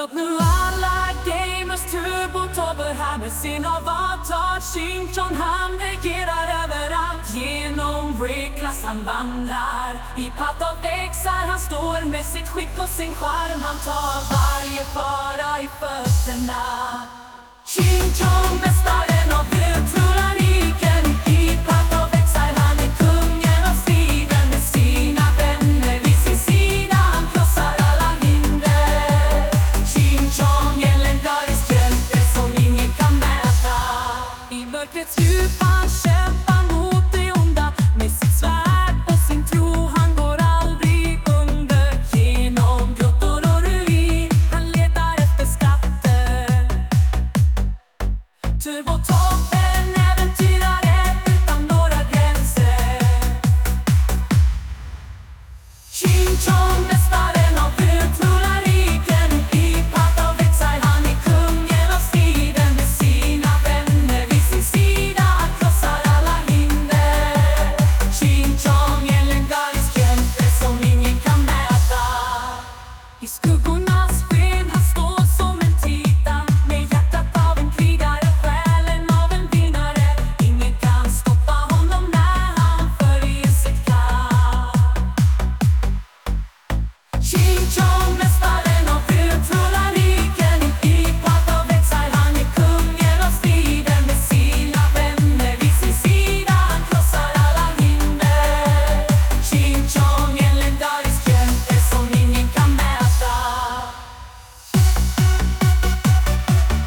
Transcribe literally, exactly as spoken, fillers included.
upp nu alla gamers, Turbo-Tobbe här med sin avatar. Ching Chong, han regerar överallt. Genom Rick-klass han vandrar. I patt av exar han står med sitt skick och sin charm. Han tar varje fara i fötterna. Ching Chong, mästare